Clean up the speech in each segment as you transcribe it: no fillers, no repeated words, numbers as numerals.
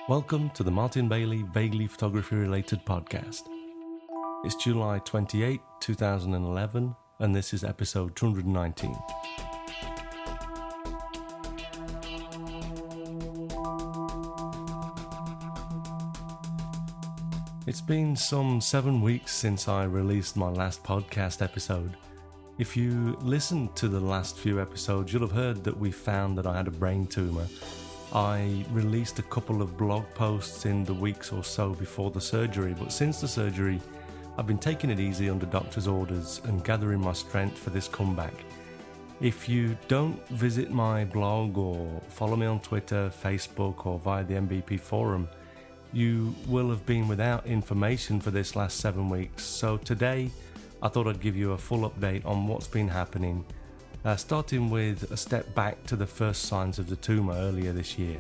Welcome to the Martin Bailey Vaguely Photography Related podcast. It's July 28, 2011, and this is episode 219. It's been some 7 weeks since I released my last podcast episode. If you listened to the last few episodes, you'll have heard that we found that I had a brain tumour. I released a couple of blog posts in the weeks or so before the surgery, but since the surgery, I've been taking it easy under doctor's orders and gathering my strength for this comeback. If you don't visit my blog or follow me on Twitter, Facebook, or via the MBP forum, you will have been without information for this last 7 weeks. So today, I thought I'd give you a full update on what's been happening, starting with a step back to the first signs of the tumour earlier this year.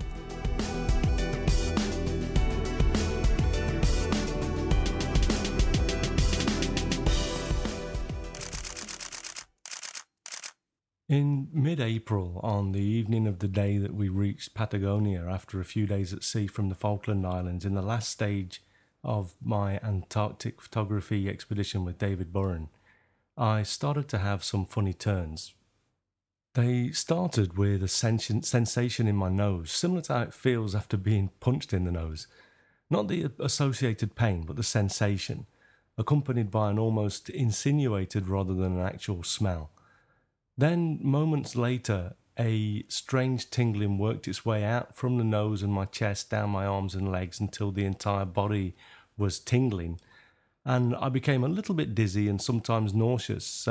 In mid-April, on the evening of the day that we reached Patagonia after a few days at sea from the Falkland Islands, in the last stage of my Antarctic photography expedition with David Burren, I started to have some funny turns. They started with a sensation in my nose, similar to how it feels after being punched in the nose. Not the associated pain, but the sensation, accompanied by an almost insinuated rather than an actual smell. Then, moments later, a strange tingling worked its way out from the nose and my chest, down my arms and legs until the entire body was tingling. And I became a little bit dizzy and sometimes nauseous.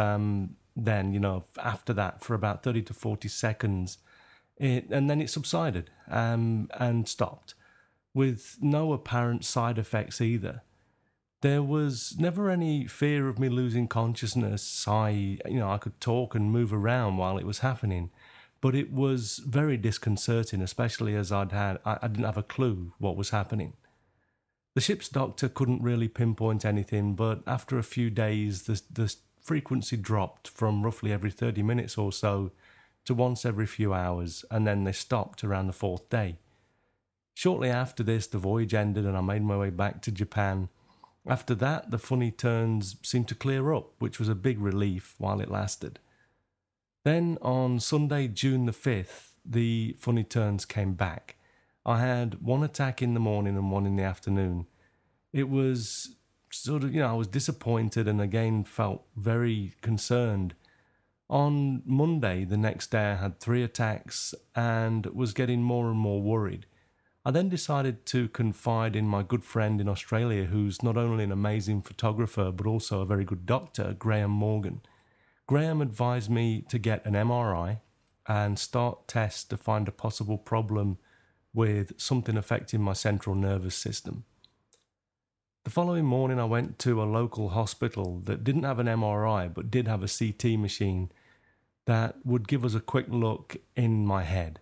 After that, for about 30 to 40 seconds, and then it subsided and stopped, with no apparent side effects either. There was never any fear of me losing consciousness. I could talk and move around while it was happening, but it was very disconcerting, especially as I didn't have a clue what was happening. The ship's doctor couldn't really pinpoint anything, but after a few days, the frequency dropped from roughly every 30 minutes or so to once every few hours, and then they stopped around the 4th day. Shortly after this, the voyage ended and I made my way back to Japan. After that, the funny turns seemed to clear up, which was a big relief while it lasted. Then, on Sunday, June the 5th, the funny turns came back. I had one attack in the morning and one in the afternoon. It was I was disappointed and again felt very concerned. On Monday, the next day, I had 3 attacks and was getting more and more worried. I then decided to confide in my good friend in Australia, who's not only an amazing photographer but also a very good doctor, Graham Morgan. Graham advised me to get an MRI and start tests to find a possible problem with something affecting my central nervous system. The following morning, I went to a local hospital that didn't have an MRI but did have a CT machine that would give us a quick look in my head.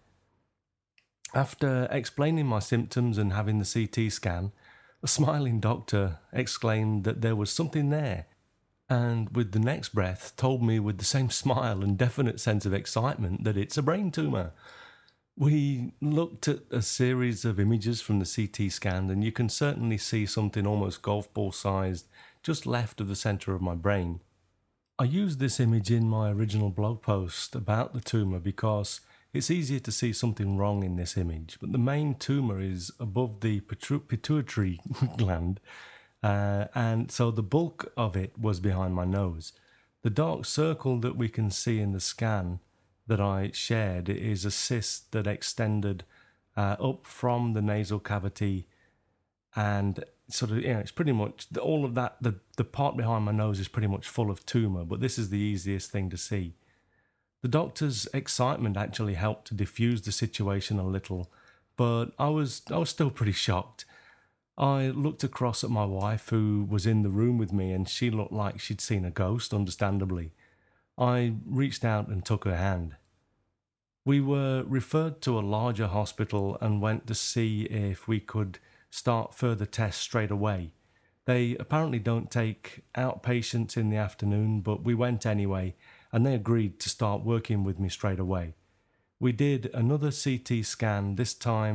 After explaining my symptoms and having the CT scan, a smiling doctor exclaimed that there was something there, and with the next breath told me with the same smile and definite sense of excitement that it's a brain tumour. We looked at a series of images from the CT scan, and you can certainly see something almost golf ball sized just left of the centre of my brain. I used this image in my original blog post about the tumour because it's easier to see something wrong in this image, but the main tumour is above the pituitary gland, and so the bulk of it was behind my nose. The dark circle that we can see in the scan that I shared is a cyst that extended up from the nasal cavity, and it's pretty much all of that. The part behind my nose is pretty much full of tumour, but this is the easiest thing to see. The doctor's excitement actually helped to diffuse the situation a little, but I was still pretty shocked. I looked across at my wife, who was in the room with me, and she looked like she'd seen a ghost, understandably. I reached out and took her hand. We were referred to a larger hospital and went to see if we could start further tests straight away. They apparently don't take outpatients in the afternoon, but we went anyway, and they agreed to start working with me straight away. We did another CT scan, this time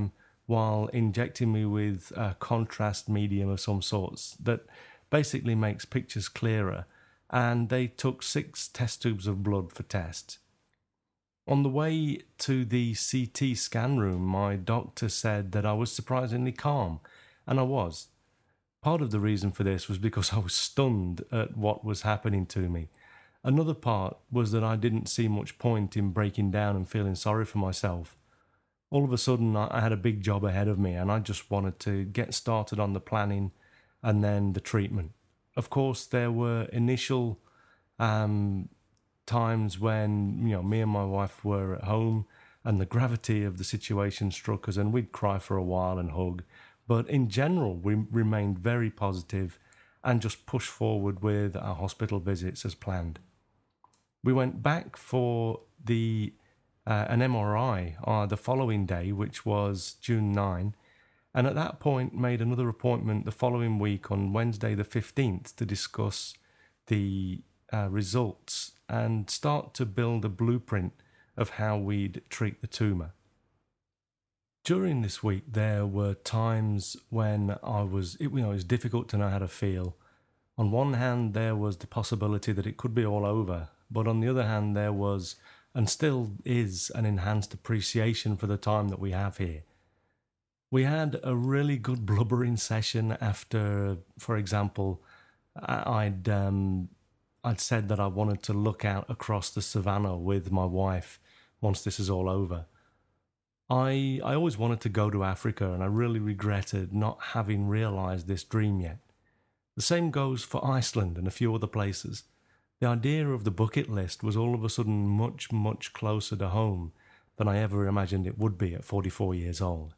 while injecting me with a contrast medium of some sorts that basically makes pictures clearer, and they took 6 test tubes of blood for tests. On the way to the CT scan room, my doctor said that I was surprisingly calm, and I was. Part of the reason for this was because I was stunned at what was happening to me. Another part was that I didn't see much point in breaking down and feeling sorry for myself. All of a sudden, I had a big job ahead of me, and I just wanted to get started on the planning and then the treatment. Of course, there were initial times when me and my wife were at home, and the gravity of the situation struck us, and we'd cry for a while and hug. But in general, we remained very positive and just pushed forward with our hospital visits as planned. We went back for an MRI the following day, which was June 9, and at that point made another appointment the following week on Wednesday the 15th to discuss the results and start to build a blueprint of how we'd treat the tumour. During this week, there were times when it was difficult to know how to feel. On one hand, there was the possibility that it could be all over, but on the other hand, there was, and still is, an enhanced appreciation for the time that we have here. We had a really good blubbering session after, for example, I'd said that I wanted to look out across the savannah with my wife once this is all over. I always wanted to go to Africa, and I really regretted not having realised this dream yet. The same goes for Iceland and a few other places. The idea of the bucket list was all of a sudden much, much closer to home than I ever imagined it would be at 44 years old.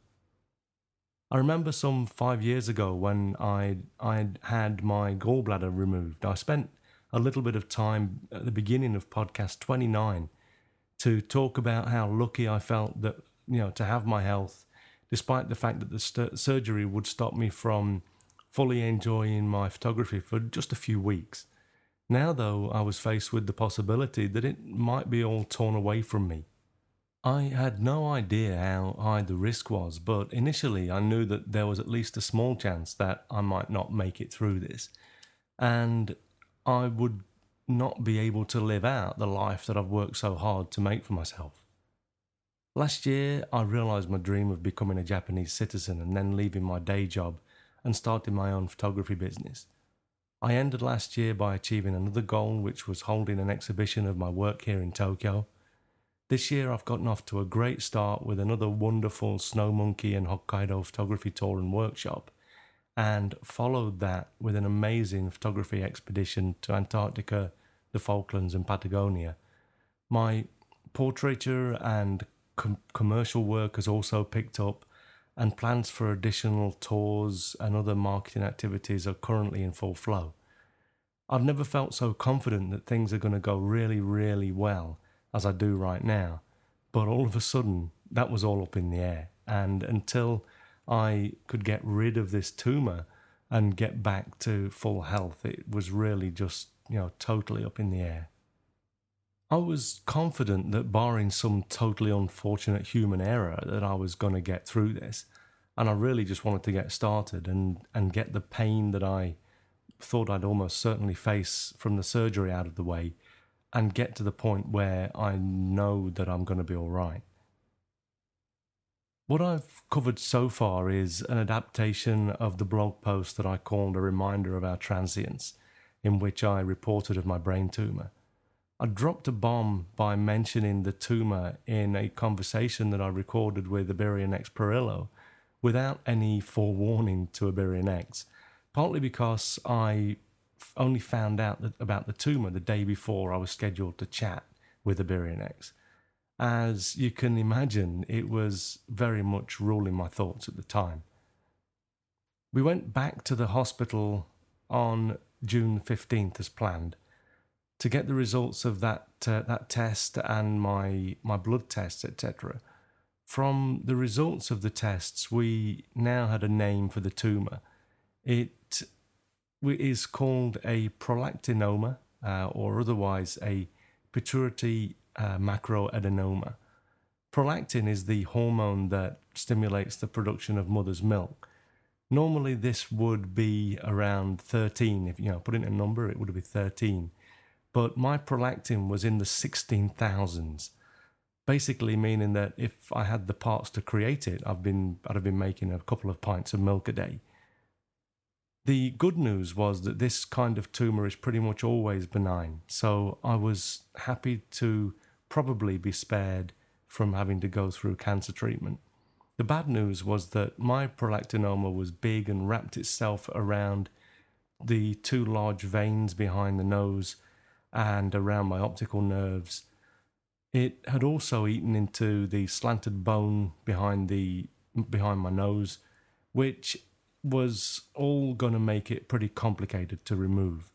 I remember some 5 years ago when I'd had my gallbladder removed. I spent a little bit of time at the beginning of podcast 29 to talk about how lucky I felt that, to have my health, despite the fact that the surgery would stop me from fully enjoying my photography for just a few weeks. Now, though, I was faced with the possibility that it might be all torn away from me. I had no idea how high the risk was, but initially I knew that there was at least a small chance that I might not make it through this, and I would not be able to live out the life that I've worked so hard to make for myself. Last year, I realised my dream of becoming a Japanese citizen and then leaving my day job and starting my own photography business. I ended last year by achieving another goal, which was holding an exhibition of my work here in Tokyo. This year I've gotten off to a great start with another wonderful Snow Monkey and Hokkaido photography tour and workshop, and followed that with an amazing photography expedition to Antarctica, the Falklands and Patagonia. My portraiture and commercial work has also picked up, and plans for additional tours and other marketing activities are currently in full flow. I've never felt so confident that things are going to go really, really well as I do right now, but all of a sudden that was all up in the air, and until I could get rid of this tumour and get back to full health, it was really just, totally up in the air. I was confident that barring some totally unfortunate human error that I was going to get through this, and I really just wanted to get started and get the pain that I thought I'd almost certainly face from the surgery out of the way and get to the point where I know that I'm going to be all right. What I've covered so far is an adaptation of the blog post that I called A Reminder of Our Transience, in which I reported of my brain tumour. I dropped a bomb by mentioning the tumour in a conversation that I recorded with Iberian-X Perillo without any forewarning to Iberian-X, partly because I only found out about the tumour the day before I was scheduled to chat with Iberian-X. As you can imagine, it was very much ruling my thoughts at the time. We went back to the hospital on June 15th as planned to get the results of that test and my blood tests, etc. From the results of the tests, we now had a name for the tumour. It is called a prolactinoma, or otherwise a pituitary macroadenoma. Prolactin is the hormone that stimulates the production of mother's milk. Normally, this would be around 13. If you put in a number, it would be 13. But my prolactin was in the 16,000s, basically meaning that if I had the parts to create it, I'd have been making a couple of pints of milk a day. The good news was that this kind of tumour is pretty much always benign, so I was happy to probably be spared from having to go through cancer treatment. The bad news was that my prolactinoma was big and wrapped itself around the two large veins behind the nose and around my optical nerves. It had also eaten into the slanted bone behind my nose, which was all going to make it pretty complicated to remove.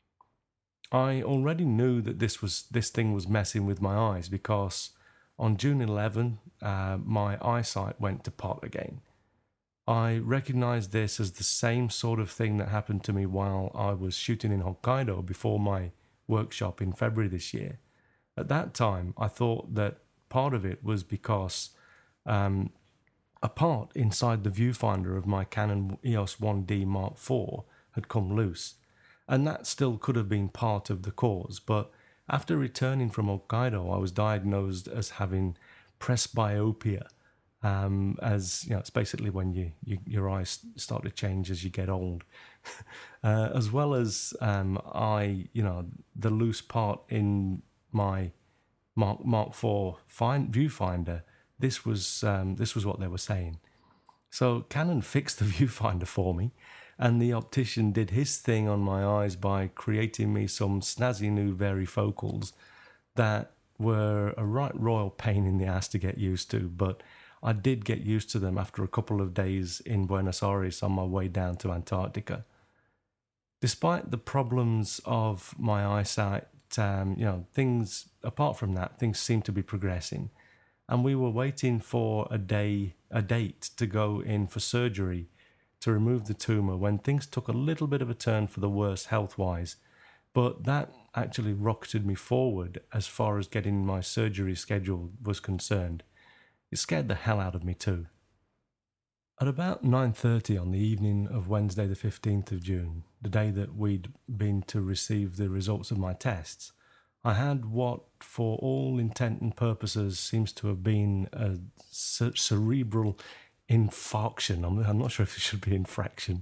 I already knew that this thing was messing with my eyes because on June 11, my eyesight went to pot again. I recognized this as the same sort of thing that happened to me while I was shooting in Hokkaido before my workshop in February this year. At that time, I thought that part of it was because a part inside the viewfinder of my Canon EOS 1D Mark IV had come loose, and that still could have been part of the cause, but after returning from Hokkaido, I was diagnosed as having presbyopia, it's basically when your eyes start to change as you get old, as well as the loose part in my Mark IV viewfinder. This was what they were saying. So Canon fixed the viewfinder for me, and the optician did his thing on my eyes by creating me some snazzy new varifocals that were a right royal pain in the ass to get used to, but I did get used to them after a couple of days in Buenos Aires on my way down to Antarctica. Despite the problems of my eyesight, things apart from that, things seemed to be progressing, and we were waiting for a date to go in for surgery to remove the tumour when things took a little bit of a turn for the worse health-wise, but that actually rocketed me forward as far as getting my surgery schedule was concerned. It scared the hell out of me too. At about 9:30 on the evening of Wednesday the 15th of June, the day that we'd been to receive the results of my tests, I had what, for all intent and purposes, seems to have been a cerebral infarction. I'm not sure if it should be infraction,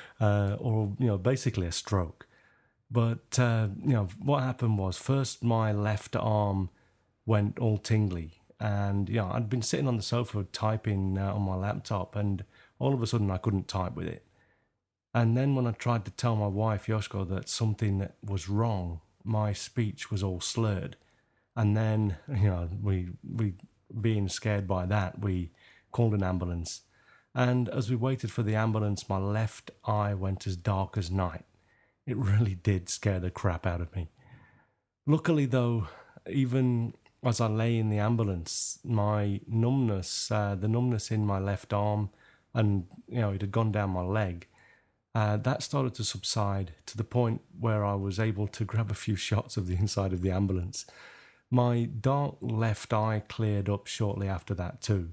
or basically a stroke. But what happened was, first my left arm went all tingly, and I'd been sitting on the sofa typing on my laptop, and all of a sudden I couldn't type with it. And then when I tried to tell my wife Yoshiko that something was wrong, my speech was all slurred. And then we being scared by that, we called an ambulance, and as we waited for the ambulance, my left eye went as dark as night. It really did scare the crap out of me. Luckily though, even as I lay in the ambulance, my numbness, the numbness in my left arm, and it had gone down my leg, that started to subside to the point where I was able to grab a few shots of the inside of the ambulance. My dark left eye cleared up shortly after that too.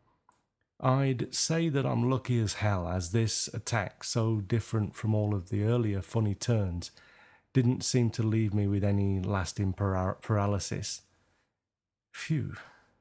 I'd say that I'm lucky as hell, as this attack, so different from all of the earlier funny turns, didn't seem to leave me with any lasting paralysis. Phew.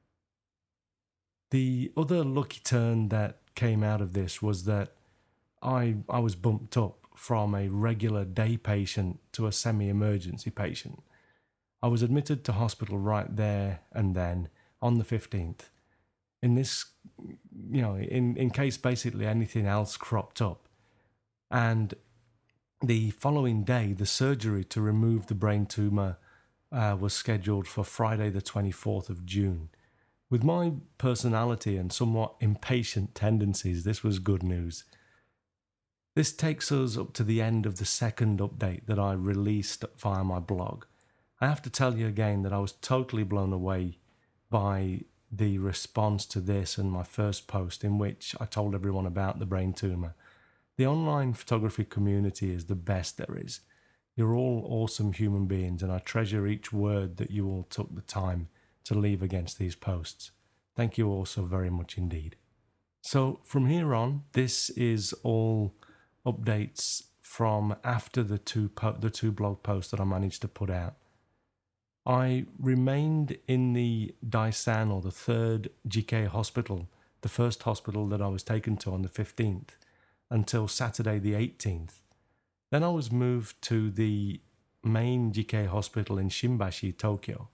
The other lucky turn that came out of this was that I was bumped up from a regular day patient to a semi-emergency patient. I was admitted to hospital right there and then on the 15th. In this, in case basically anything else cropped up. And the following day, the surgery to remove the brain tumour was scheduled for Friday the 24th of June. With my personality and somewhat impatient tendencies, this was good news. This takes us up to the end of the second update that I released via my blog. I have to tell you again that I was totally blown away by the response to this and my first post, in which I told everyone about the brain tumour. The online photography community is the best there is. You're all awesome human beings, and I treasure each word that you all took the time to leave against these posts. Thank you all so very much indeed. So from here on, this is all updates from after the two blog posts that I managed to put out. I remained in the Daisan, or the third GK hospital, the first hospital that I was taken to on the 15th, until Saturday the 18th. Then I was moved to the main GK hospital in Shimbashi, Tokyo.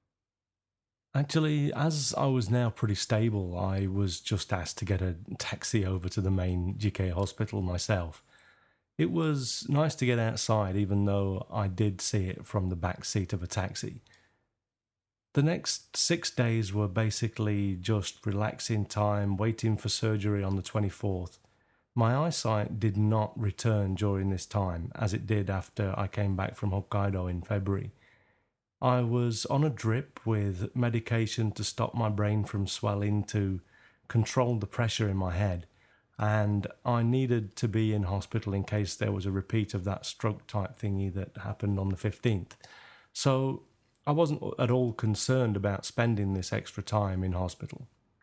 Actually, as I was now pretty stable, I was just asked to get a taxi over to the main GK hospital myself. It was nice to get outside, even though I did see it from the back seat of a taxi. The next 6 days were basically just relaxing time, waiting for surgery on the 24th. My eyesight did not return during this time, as it did after I came back from Hokkaido in February. I was on a drip with medication to stop my brain from swelling to control the pressure in my head, and I needed to be in hospital in case there was a repeat of that stroke type thingy that happened on the 15th. So I wasn't at all concerned about spending this extra time in hospital.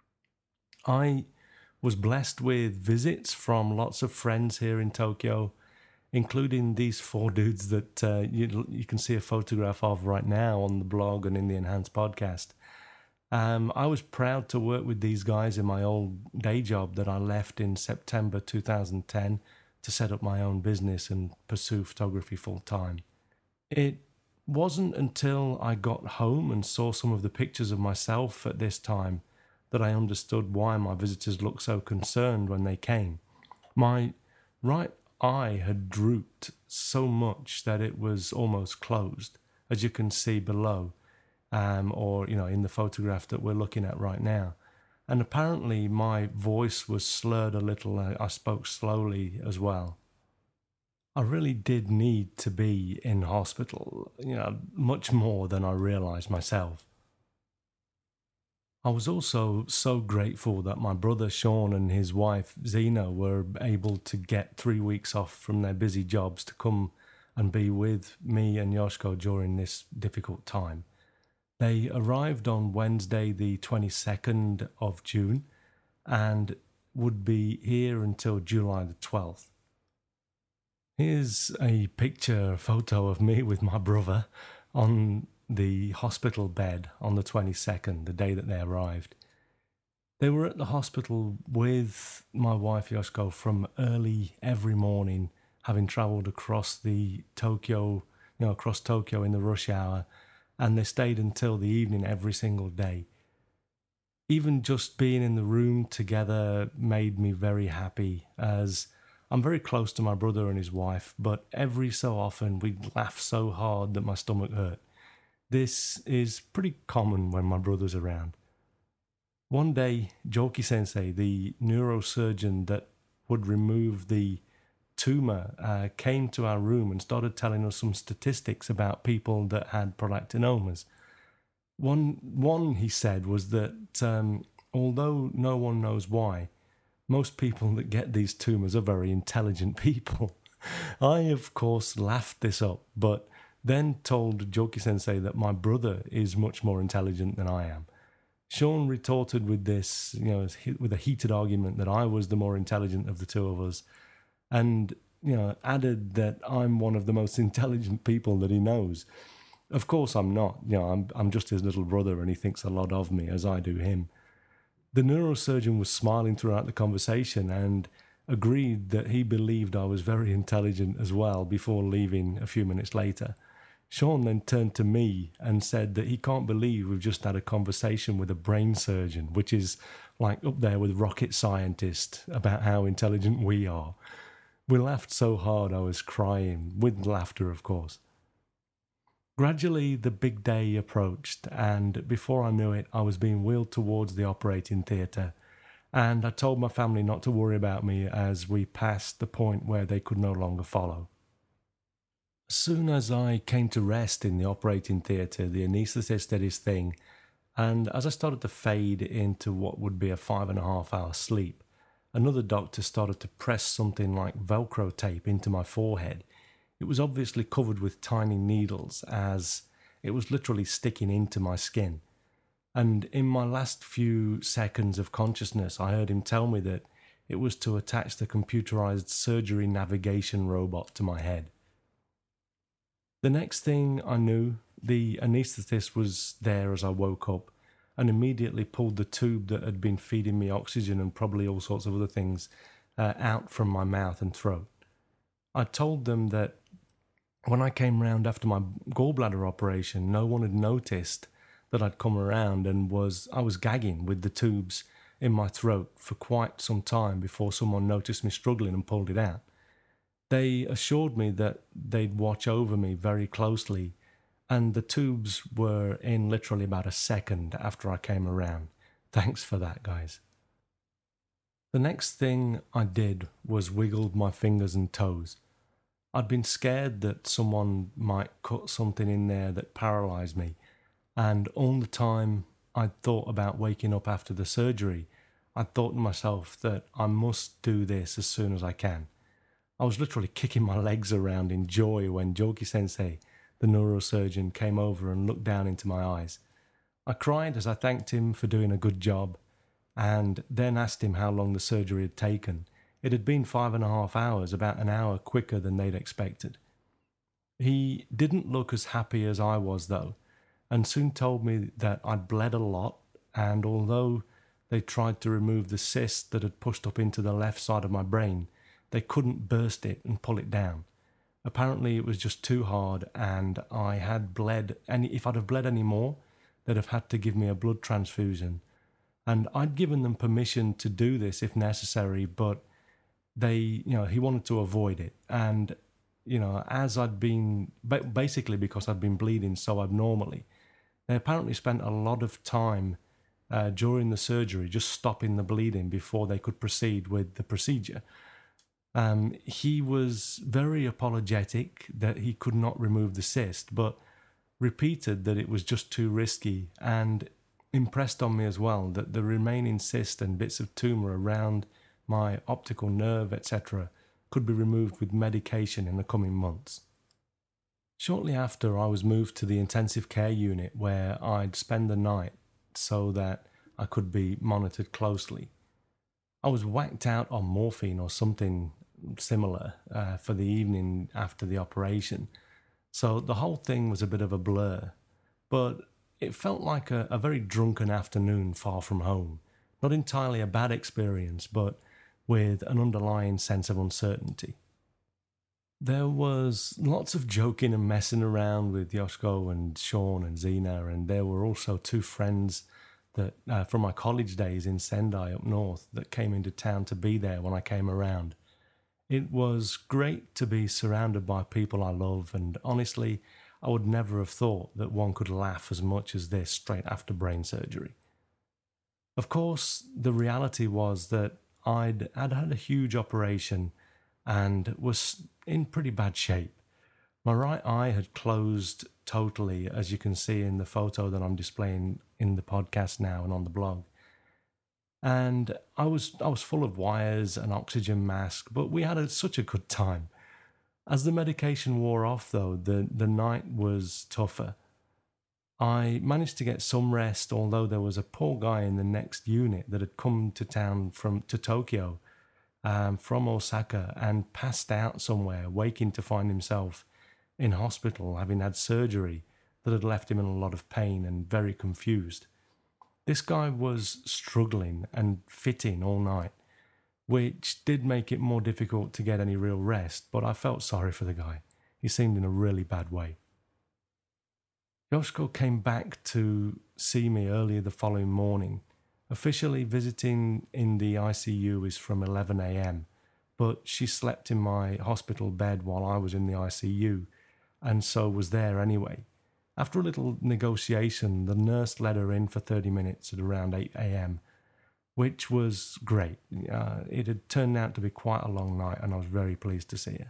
I was blessed with visits from lots of friends here in Tokyo, including these 4 dudes that you can see a photograph of right now on the blog and in the Enhanced podcast. I was proud to work with these guys in my old day job that I left in September 2010 to set up my own business and pursue photography full time. It wasn't until I got home and saw some of the pictures of myself at this time that I understood why my visitors looked so concerned when they came. My right eye had drooped so much that it was almost closed, as you can see below, or in the photograph that we're looking at right now. And apparently my voice was slurred a little. I spoke slowly as well. I really did need to be in hospital, much more than I realized myself. I was also so grateful that my brother Sean and his wife Zena were able to get 3 weeks off from their busy jobs to come and be with me and Yoshiko during this difficult time. They arrived on Wednesday the 22nd of June and would be here until July the 12th. Here's a photo of me with my brother on the hospital bed on the 22nd, the day that they arrived. They were at the hospital with my wife Yoshiko from early every morning, having travelled across Tokyo in the rush hour, and they stayed until the evening every single day. Even just being in the room together made me very happy, as I'm very close to my brother and his wife, but every so often we'd laugh so hard that my stomach hurt. This is pretty common when my brother's around. One day, Joki Sensei, the neurosurgeon that would remove the tumor, came to our room and started telling us some statistics about people that had prolactinomas. One he said was that although no one knows why, most people that get these tumors are very intelligent people. I, of course, laughed this up, but then told Joki Sensei that my brother is much more intelligent than I am. Sean retorted with this, with a heated argument that I was the more intelligent of the two of us, and added that I'm one of the most intelligent people that he knows. Of course I'm not. I'm just his little brother, and he thinks a lot of me as I do him. The neurosurgeon was smiling throughout the conversation and agreed that he believed I was very intelligent as well before leaving a few minutes later. Sean then turned to me and said that he can't believe we've just had a conversation with a brain surgeon, which is like up there with rocket scientists, about how intelligent we are. We laughed so hard I was crying, with laughter of course. Gradually the big day approached, and before I knew it I was being wheeled towards the operating theatre, and I told my family not to worry about me as we passed the point where they could no longer follow. As soon as I came to rest in the operating theatre, the anaesthetist did his thing, and as I started to fade into what would be a 5.5 hour sleep, another doctor started to press something like Velcro tape into my forehead. It was obviously covered with tiny needles, as it was literally sticking into my skin. And in my last few seconds of consciousness, I heard him tell me that it was to attach the computerized surgery navigation robot to my head. The next thing I knew, the anaesthetist was there as I woke up and immediately pulled the tube that had been feeding me oxygen and probably all sorts of other things out from my mouth and throat. I told them that when I came round after my gallbladder operation, no one had noticed that I'd come around and I was gagging with the tubes in my throat for quite some time before someone noticed me struggling and pulled it out. They assured me that they'd watch over me very closely, and the tubes were in literally about a second after I came around. Thanks for that, guys. The next thing I did was wiggled my fingers and toes. I'd been scared that someone might cut something in there that paralysed me, and all the time I'd thought about waking up after the surgery, I'd thought to myself that I must do this as soon as I can. I was literally kicking my legs around in joy when Joki Sensei, the neurosurgeon, came over and looked down into my eyes. I cried as I thanked him for doing a good job, and then asked him how long the surgery had taken. It had been 5.5 hours, about an hour quicker than they'd expected. He didn't look as happy as I was, though, and soon told me that I'd bled a lot, and although they tried to remove the cyst that had pushed up into the left side of my brain, they couldn't burst it and pull it down. Apparently it was just too hard, and I had bled, and if I'd have bled any more, they'd have had to give me a blood transfusion. And I'd given them permission to do this if necessary, but he wanted to avoid it. And, as I'd been, basically because I'd been bleeding so abnormally, they apparently spent a lot of time during the surgery just stopping the bleeding before they could proceed with the procedure. He was very apologetic that he could not remove the cyst, but repeated that it was just too risky, and impressed on me as well that the remaining cyst and bits of tumour around my optical nerve, etc., could be removed with medication in the coming months. Shortly after, I was moved to the intensive care unit where I'd spend the night so that I could be monitored closely. I was whacked out on morphine or something similar for the evening after the operation, so the whole thing was a bit of a blur, but it felt like a very drunken afternoon far from home. Not entirely a bad experience, but with an underlying sense of uncertainty. There was lots of joking and messing around with Yoshiko and Sean and Zena, and there were also two friends that from my college days in Sendai up north that came into town to be there when I came around. It was great to be surrounded by people I love, and honestly, I would never have thought that one could laugh as much as this straight after brain surgery. Of course, the reality was that I'd had a huge operation and was in pretty bad shape. My right eye had closed totally, as you can see in the photo that I'm displaying in the podcast now and on the blog. And I was full of wires and oxygen mask, but we had such a good time. As the medication wore off, though, the night was tougher. I managed to get some rest, although there was a poor guy in the next unit that had come to town to Tokyo from Osaka and passed out somewhere, waking to find himself in hospital, having had surgery that had left him in a lot of pain and very confused. This guy was struggling and fitting all night, which did make it more difficult to get any real rest, but I felt sorry for the guy. He seemed in a really bad way. Yoshiko came back to see me early the following morning. Officially visiting in the ICU is from 11 a.m, but she slept in my hospital bed while I was in the ICU, and so was there anyway. After a little negotiation, the nurse let her in for 30 minutes at around 8 a.m, which was great. It had turned out to be quite a long night, and I was very pleased to see her.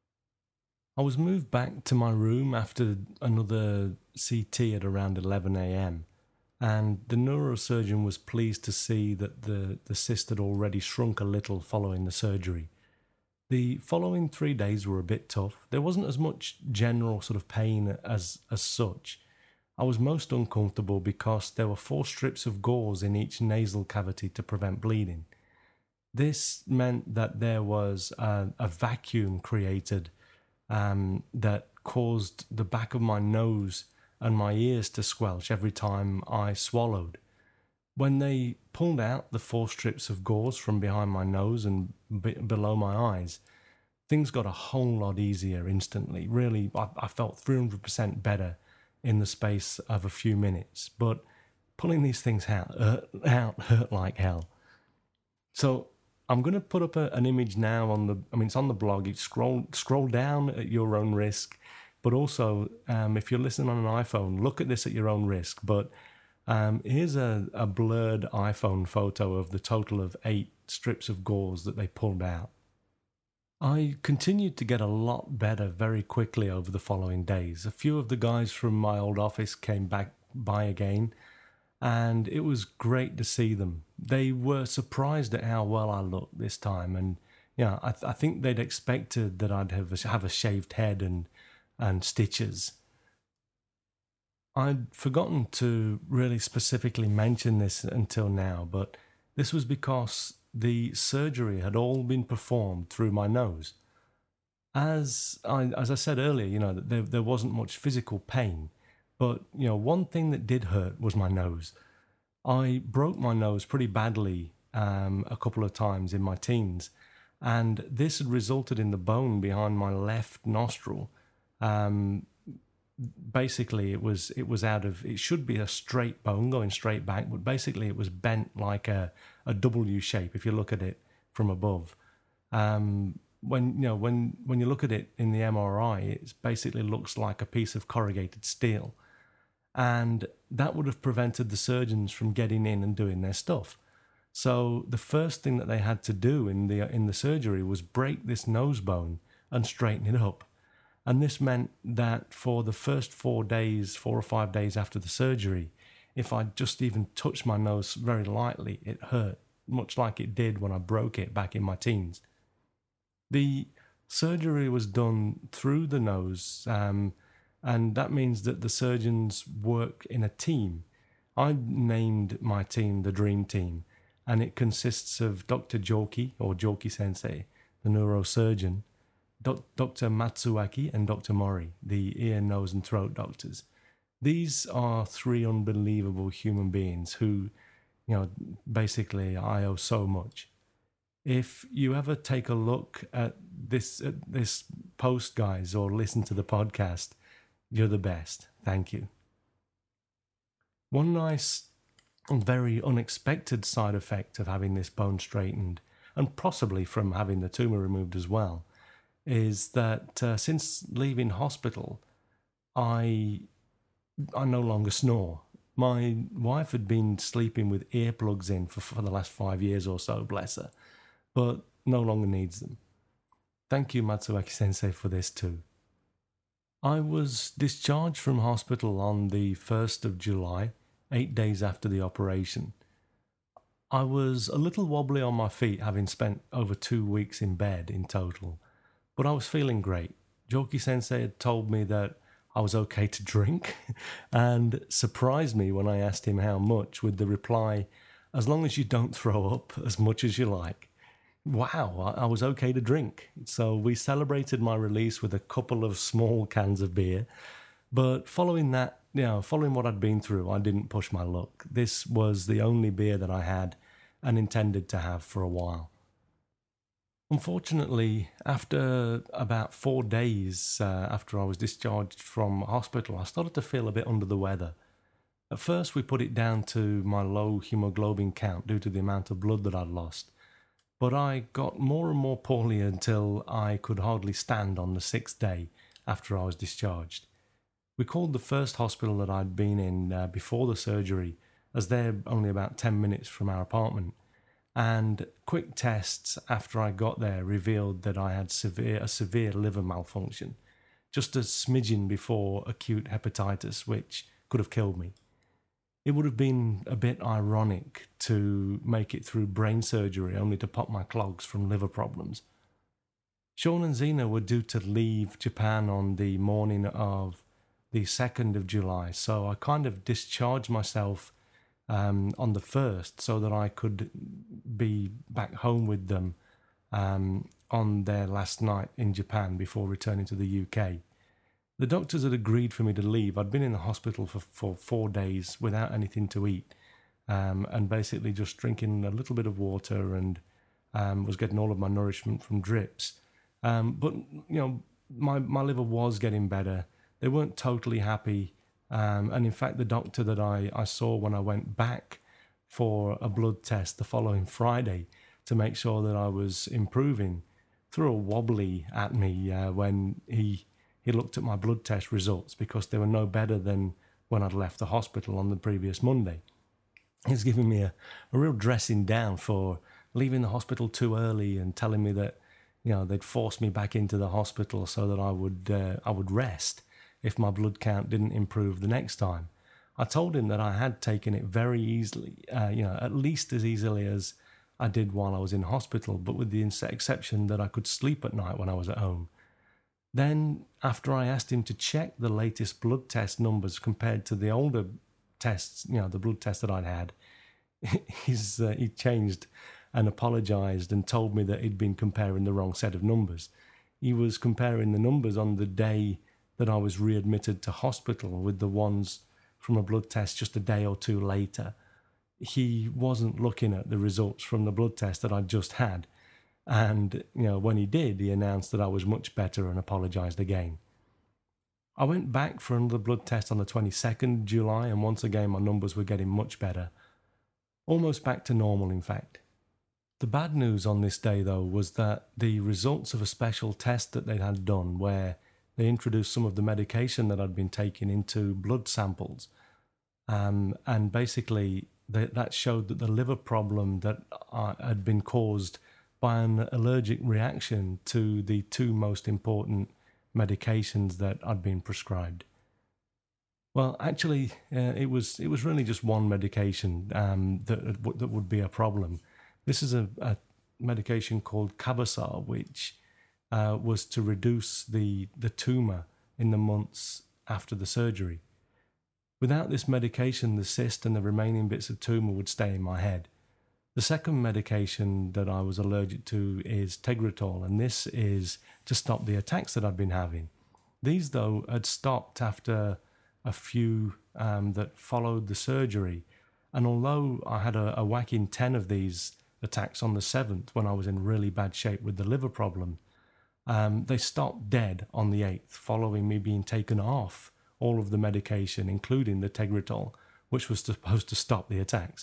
I was moved back to my room after another CT at around 11 a.m, and the neurosurgeon was pleased to see that the cyst had already shrunk a little following the surgery. The following 3 days were a bit tough. There wasn't as much general sort of pain as such. I was most uncomfortable because there were 4 strips of gauze in each nasal cavity to prevent bleeding. This meant that there was a vacuum created that caused the back of my nose and my ears to squelch every time I swallowed. When they pulled out the 4 strips of gauze from behind my nose and below my eyes, things got a whole lot easier instantly. Really, I felt 300% better in the space of a few minutes. But pulling these things out hurt like hell. So I'm going to put up an image now it's on the blog. You scroll down at your own risk. But also, if you're listening on an iPhone, look at this at your own risk. But here's a blurred iPhone photo of the total of 8 strips of gauze that they pulled out. I continued to get a lot better very quickly over the following days. A few of the guys from my old office came back by again, and it was great to see them. They were surprised at how well I looked this time, and I think they'd expected that I'd have a shaved head and stitches. I'd forgotten to really specifically mention this until now, but this was because the surgery had all been performed through my nose. As I said earlier, that there wasn't much physical pain, but one thing that did hurt was my nose. I broke my nose pretty badly a couple of times in my teens, and this had resulted in the bone behind my left nostril. Basically, it should be a straight bone going straight back, but basically it was bent like a W shape if you look at it from above. When you look at it in the MRI, it basically looks like a piece of corrugated steel, and that would have prevented the surgeons from getting in and doing their stuff. So the first thing that they had to do in the surgery was break this nose bone and straighten it up. And this meant that for the first 4 or 5 days after the surgery, if I just even touched my nose very lightly, it hurt, much like it did when I broke it back in my teens. The surgery was done through the nose, and that means that the surgeons work in a team. I named my team the Dream Team, and it consists of Dr. Joki, or Joki Sensei, the neurosurgeon, Dr. Matsuaki and Dr. Mori, the ear, nose and throat doctors. These are 3 unbelievable human beings who, basically I owe so much. If you ever take a look at this post, guys, or listen to the podcast, you're the best. Thank you. One nice and very unexpected side effect of having this bone straightened, and possibly from having the tumor removed as well, is that since leaving hospital, I no longer snore. My wife had been sleeping with earplugs in for the last 5 years or so, bless her, but no longer needs them. Thank you, Matsuaki Sensei, for this too. I was discharged from hospital on the 1st of July, 8 days after the operation. I was a little wobbly on my feet, having spent over 2 weeks in bed in total, but I was feeling great. Joki Sensei had told me that I was okay to drink and surprised me when I asked him how much with the reply, as long as you don't throw up as much as you like. Wow, I was okay to drink. So we celebrated my release with a couple of small cans of beer. But following that, following what I'd been through, I didn't push my luck. This was the only beer that I had and intended to have for a while. Unfortunately, after about 4 days after I was discharged from hospital, I started to feel a bit under the weather. At first, we put it down to my low hemoglobin count due to the amount of blood that I'd lost. But I got more and more poorly until I could hardly stand on the 6th day after I was discharged. We called the first hospital that I'd been in before the surgery, as they're only about 10 minutes from our apartment. And quick tests after I got there revealed that I had a severe liver malfunction, just a smidgen before acute hepatitis, which could have killed me. It would have been a bit ironic to make it through brain surgery only to pop my clogs from liver problems. Sean and Zena were due to leave Japan on the morning of the 2nd of July. So I kind of discharged myself on the 1st so that I could be back home with them on their last night in Japan before returning to the UK. The doctors had agreed for me to leave. I'd been in the hospital for 4 days without anything to eat, and basically just drinking a little bit of water, and was getting all of my nourishment from drips. But my liver was getting better. They weren't totally happy, and in fact, the doctor that I saw when I went back for a blood test the following Friday to make sure that I was improving threw a wobbly at me when he looked at my blood test results, because they were no better than when I'd left the hospital on the previous Monday. He's giving me a real dressing down for leaving the hospital too early and telling me that they'd force me back into the hospital so that I would rest if my blood count didn't improve the next time. I told him that I had taken it very easily, at least as easily as I did while I was in hospital, but with the exception that I could sleep at night when I was at home. Then, after I asked him to check the latest blood test numbers compared to the older tests, the blood test that I'd had, he changed and apologised and told me that he'd been comparing the wrong set of numbers. He was comparing the numbers on the day that I was readmitted to hospital with the ones from a blood test just a day or two later. He wasn't looking at the results from the blood test that I'd just had. And, when he did, he announced that I was much better and apologised again. I went back for another blood test on the 22nd of July, and once again my numbers were getting much better. Almost back to normal, in fact. The bad news on this day, though, was that the results of a special test that they'd had done, where they introduced some of the medication that I'd been taking into blood samples, and basically that showed that the liver problem that had been caused by an allergic reaction to the 2 most important medications that I'd been prescribed. Well, actually, it was really just one medication that would be a problem. This is a medication called Cavasar, which was to reduce the tumour in the months after the surgery. Without this medication, the cyst and the remaining bits of tumour would stay in my head. The second medication that I was allergic to is Tegretol, and this is to stop the attacks that I've been having. These, though, had stopped after a few that followed the surgery, and although I had a whacking 10 of these attacks on the 7th when I was in really bad shape with the liver problem, they stopped dead on the 8th following me being taken off all of the medication, including the Tegretol, which was supposed to stop the attacks.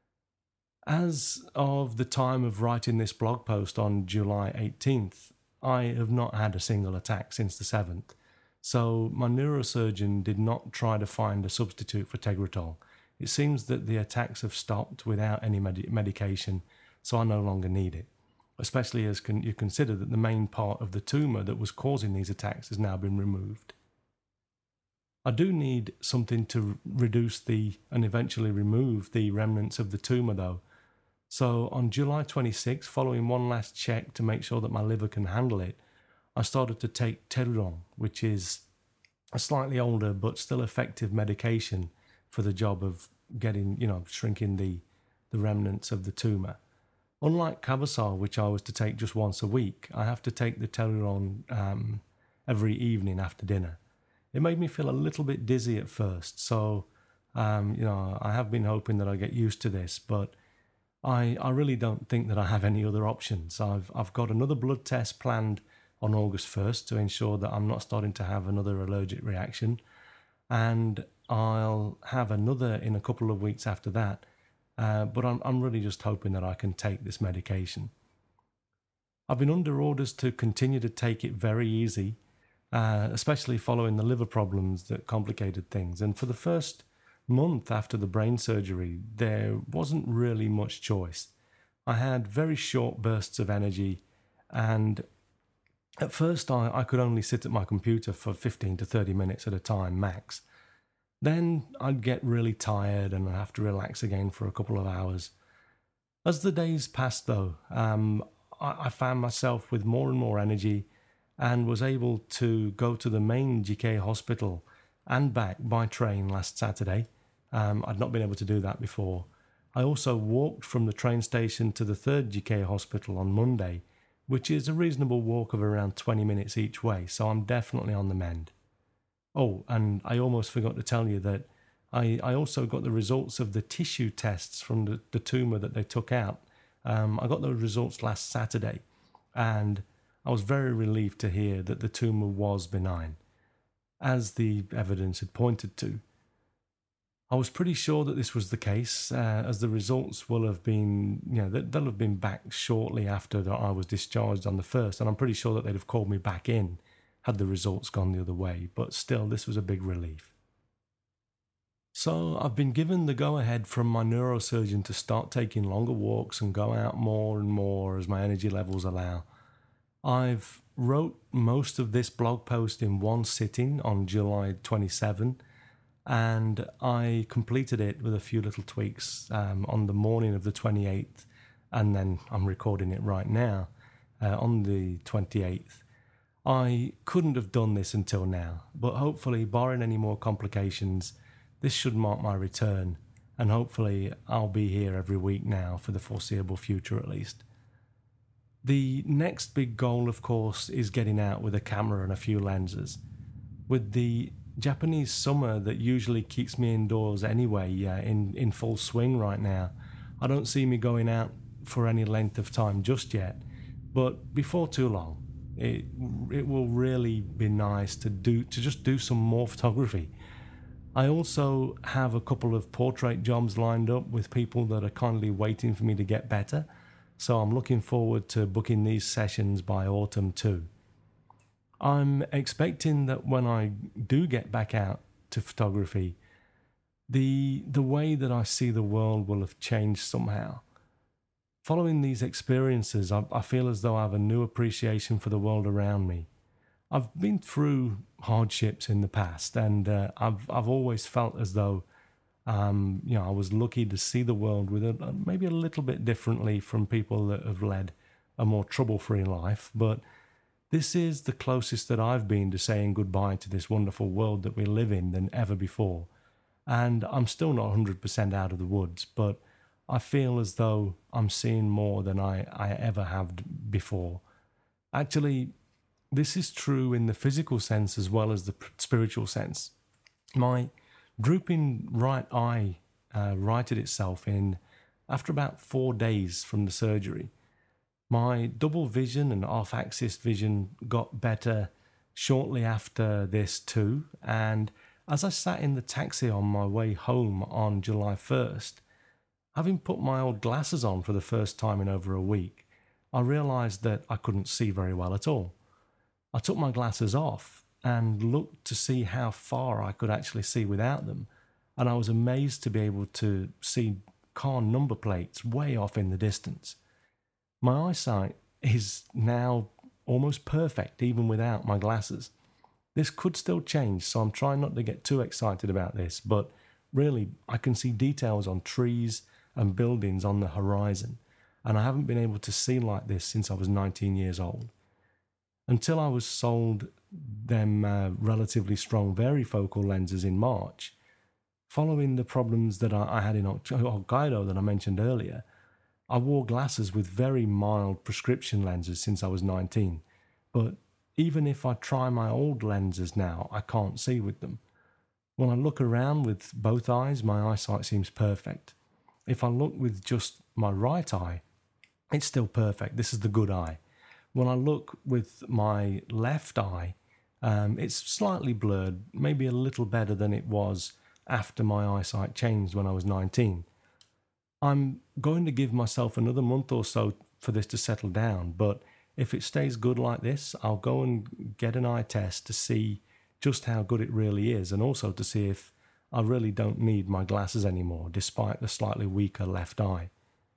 As of the time of writing this blog post on July 18th, I have not had a single attack since the 7th, so my neurosurgeon did not try to find a substitute for Tegretol. It seems that the attacks have stopped without any medication, so I no longer need it, especially as you consider that the main part of the tumour that was causing these attacks has now been removed. I do need something to reduce and eventually remove the remnants of the tumour, though. So on July 26th, following one last check to make sure that my liver can handle it, I started to take Teruron, which is a slightly older but still effective medication for the job of shrinking the remnants of the tumour. Unlike Cavasar, which I was to take just once a week, I have to take the Teruron every evening after dinner. It made me feel a little bit dizzy at first, so I have been hoping that I get used to this, but I really don't think that I have any other options. I've got another blood test planned on August 1st to ensure that I'm not starting to have another allergic reaction, and I'll have another in a couple of weeks after that, but I'm really just hoping that I can take this medication. I've been under orders to continue to take it very easy, especially following the liver problems that complicated things, and for the first month after the brain surgery, there wasn't really much choice. I had very short bursts of energy, and at first I could only sit at my computer for 15 to 30 minutes at a time max. Then I'd get really tired and I'd have to relax again for a couple of hours. As the days passed, though, I found myself with more and more energy and was able to go to the main GK hospital and back by train last Saturday. I'd not been able to do that before. I also walked from the train station to the third GK hospital on Monday, which is a reasonable walk of around 20 minutes each way, so I'm definitely on the mend. Oh, and I almost forgot to tell you that I also got the results of the tissue tests from the tumour that they took out. I got the results last Saturday, and I was very relieved to hear that the tumour was benign, as the evidence had pointed to. I was pretty sure that this was the case, as the results will have been, they'll have been back shortly after that I was discharged on the 1st, and I'm pretty sure that they'd have called me back in had the results gone the other way, but still, this was a big relief. So I've been given the go-ahead from my neurosurgeon to start taking longer walks and go out more and more as my energy levels allow. I've wrote most of this blog post in one sitting on July 27, and I completed it with a few little tweaks on the morning of the 28th, and then I'm recording it right now on the 28th. I couldn't have done this until now, but hopefully, barring any more complications, this should mark my return, and hopefully I'll be here every week now for the foreseeable future at least. The next big goal, of course, is getting out with a camera and a few lenses. With the Japanese summer that usually keeps me indoors anyway, in full swing right now, I don't see me going out for any length of time just yet, but before too long, it will really be nice to just do some more photography. I also have a couple of portrait jobs lined up with people that are kindly waiting for me to get better, so I'm looking forward to booking these sessions by autumn too. I'm expecting that when I do get back out to photography, the way that I see the world will have changed somehow. Following these experiences, I feel as though I have a new appreciation for the world around me. I've been through hardships in the past, and I've always felt as though I was lucky to see the world with maybe a little bit differently from people that have led a more trouble-free life. But this is the closest that I've been to saying goodbye to this wonderful world that we live in than ever before. And I'm still not 100% out of the woods, but I feel as though I'm seeing more than I ever have before. Actually, this is true in the physical sense as well as the spiritual sense. My drooping right eye righted itself after about 4 days from the surgery. My double vision and off-axis vision got better shortly after this too, and as I sat in the taxi on my way home on July 1st, having put my old glasses on for the first time in over a week, I realised that I couldn't see very well at all. I took my glasses off and looked to see how far I could actually see without them, and I was amazed to be able to see car number plates way off in the distance. My eyesight is now almost perfect even without my glasses. This could still change, so I'm trying not to get too excited about this, but really I can see details on trees and buildings on the horizon, and I haven't been able to see like this since I was 19 years old. Until I was sold them relatively strong varifocal lenses in March, following the problems that I had in Hokkaido that I mentioned earlier, I wore glasses with very mild prescription lenses since I was 19, but even if I try my old lenses now, I can't see with them. When I look around with both eyes, my eyesight seems perfect. If I look with just my right eye, it's still perfect. This is the good eye. When I look with my left eye, it's slightly blurred, maybe a little better than it was after my eyesight changed when I was 19. I'm going to give myself another month or so for this to settle down, but if it stays good like this, I'll go and get an eye test to see just how good it really is, and also to see if I really don't need my glasses anymore, despite the slightly weaker left eye.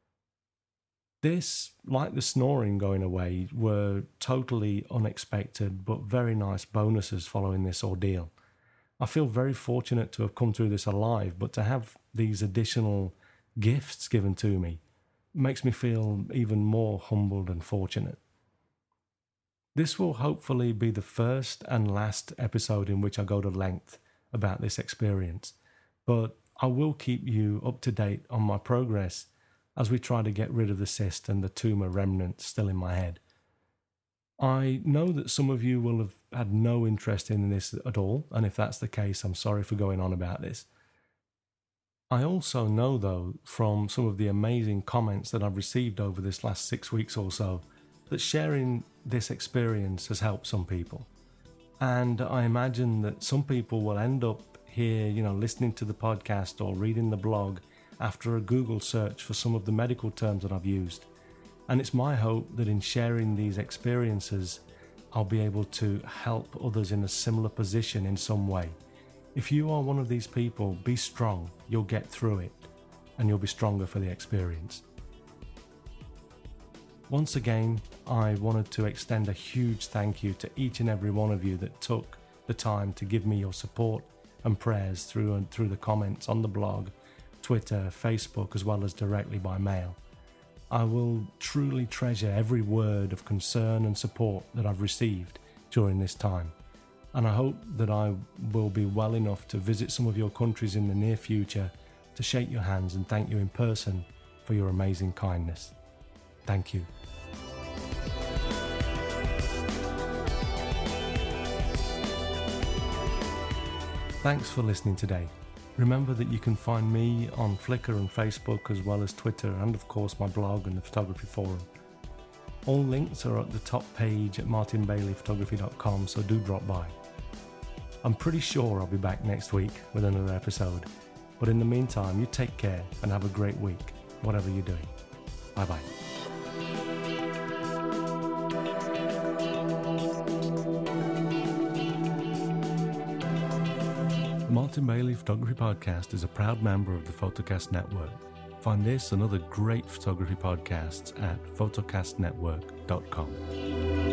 This, like the snoring going away, were totally unexpected but very nice bonuses following this ordeal. I feel very fortunate to have come through this alive, but to have these additional gifts given to me makes me feel even more humbled and fortunate. This will hopefully be the first and last episode in which I go to length about this experience, but I will keep you up to date on my progress as we try to get rid of the cyst and the tumour remnants still in my head. I know that some of you will have had no interest in this at all, and if that's the case, I'm sorry for going on about this. I also know, though, from some of the amazing comments that I've received over this last 6 weeks or so, that sharing this experience has helped some people. And I imagine that some people will end up here, listening to the podcast or reading the blog after a Google search for some of the medical terms that I've used. And it's my hope that in sharing these experiences, I'll be able to help others in a similar position in some way. If you are one of these people, be strong. You'll get through it, and you'll be stronger for the experience. Once again, I wanted to extend a huge thank you to each and every one of you that took the time to give me your support and prayers through the comments on the blog, Twitter, Facebook, as well as directly by mail. I will truly treasure every word of concern and support that I've received during this time. And I hope that I will be well enough to visit some of your countries in the near future to shake your hands and thank you in person for your amazing kindness. Thank you. Thanks for listening today. Remember that you can find me on Flickr and Facebook, as well as Twitter, and of course my blog and the photography forum. All links are at the top page at martinbaileyphotography.com, so do drop by. I'm pretty sure I'll be back next week with another episode, but in the meantime, you take care and have a great week, whatever you're doing. Bye-bye. The Martin Bailey Photography Podcast is a proud member of the Photocast Network. Find this and other great photography podcasts at photocastnetwork.com.